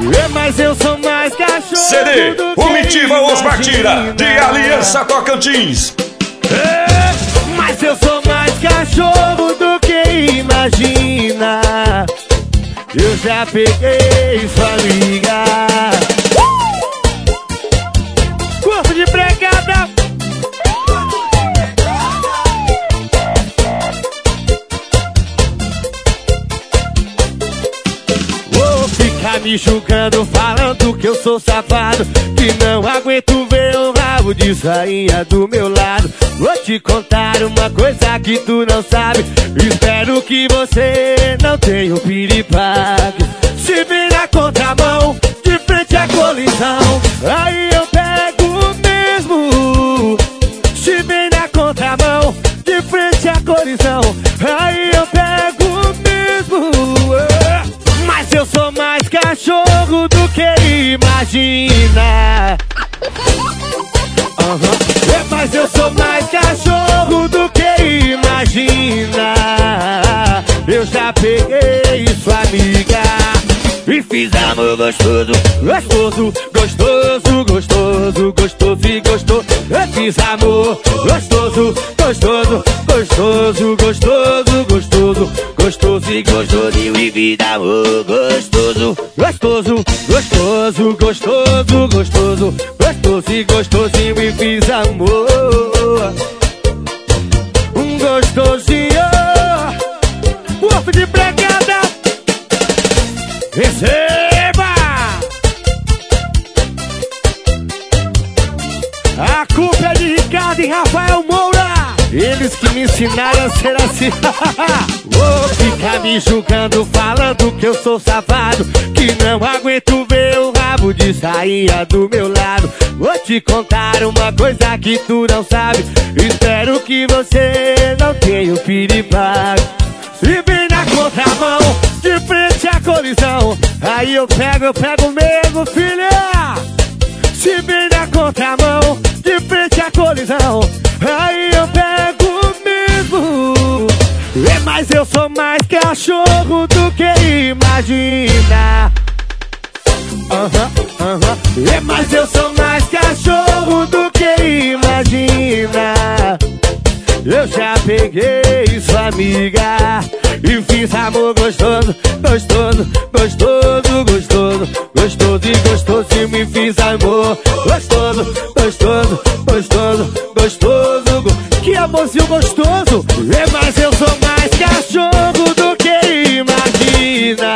Mas eu sou mais cachorro. CD Comitiva Os Martira de Aliança Tocantins. Mas eu sou mais cachorro do que imagina. Eu já peguei sua amiga. Corpo de pregada. Vou ficar me julgando, falando que eu sou safado, que não aguento ver um rabo de sainha do meu lado. Vou te contar uma coisa que tu não sabe. Espero que você não tenha um piripaque. Se vir na contramão, de frente à colisão, aí eu pego mesmo. Se vir na contramão, de frente à colisão, aí eu pego mesmo. Mas eu sou mais cachorro do que imagina. Mas eu sou mais cachorro do que imagina. Eu já peguei sua amiga e fiz amor gostoso, gostoso, gostoso, gostoso, gostoso e gostoso. Eu fiz amor gostoso, gostoso, gostoso, gostoso, gostoso, gostoso e gostoso. E fiz amor gostoso, gostoso, gostoso, gostoso, gostoso, gostoso e gostosinho. E fiz amor gostosinho. Corpo de pregada. Receba! A culpa é de Ricardo e Rafael Moura. Eles que me ensinaram a ser assim. Vou ficar me julgando, falando que eu sou safado, que não aguento ver o rabo de sainha do meu lado. Vou te contar uma coisa que tu não sabe. Espero que você não tenha um piripaque. Se vir na contramão, de frente à colisão, aí eu pego mesmo, filha. Se vir na contramão, de frente à colisão, aí eu pego mesmo. Mas eu sou mais cachorro do que imagina. Mas eu sou mais cachorro do que imagina. Eu já peguei sua amiga e fiz amor gostoso, gostoso, gostoso, gostoso, gostoso e gostoso. E me fiz amor gostoso, gostoso, gostoso, gostoso. Que amorzinho gostoso. Mas eu sou mais cachorro do que imagina.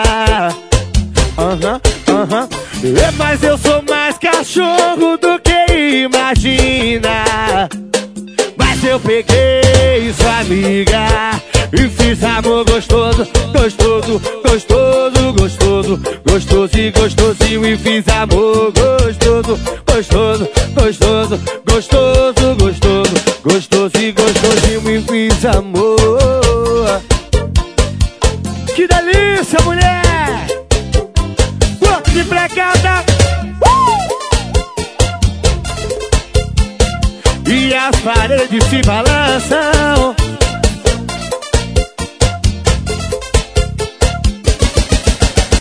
Mas eu sou mais cachorro do que imagina. Mas eu peguei sua amiga e fiz amor gostoso, gostoso, gostoso, gostoso, gostoso e gostosinho. E fiz amor gostoso, gostoso, gostoso, gostoso, gostoso, gostoso e gostosinho. E fiz amor. Que delícia, mulher! Corpo de pregada. E as paredes se balançam.